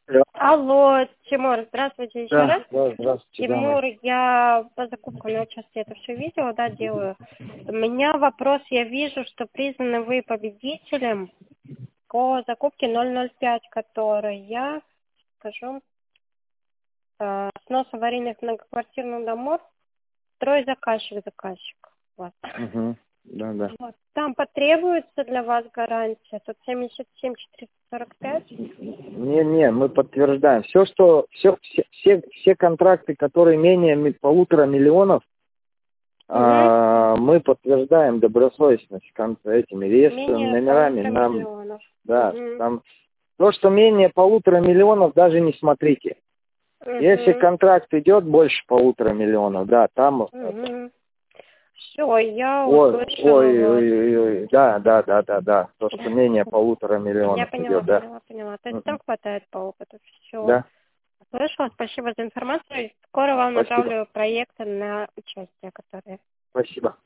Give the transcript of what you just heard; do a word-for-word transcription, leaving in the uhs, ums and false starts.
Алло. Алло, Тимур, здравствуйте еще раз. Да, да, здравствуйте, да, Тимур, я по закупкам на участке это все видела, да, делаю. У меня вопрос, я вижу, что признаны вы победителем по закупке ноль ноль пять, которая, я скажу, э, снос аварийных многоквартирных домов, стройзаказчик, заказчик. Вот. Угу. Да, да. Вот. Там потребуется для вас гарантия, тут семьдесят семь четыреста сорок пять. Не, не, мы подтверждаем. Все, что, все, все, все, все контракты, которые менее ми- полутора миллионов, Угу. а, мы подтверждаем добросовестность кон- этими реестровыми Менее номерами. полутора Нам, миллионов. да, Угу. там то, что менее полутора миллионов, даже не смотрите. Если Угу. контракт идет больше полутора миллионов, да, там это. Угу. Все, я Ой, услышала ой, вас. ой, ой, ой, да, да, да, да, да. То, что менее полутора Я миллионов поняла, идет, да. поняла, поняла. То есть Мгм. там хватает по опыту. Все. Да, Слышала, спасибо за информацию. Скоро вам спасибо. направлю проекты на участие, которые Спасибо.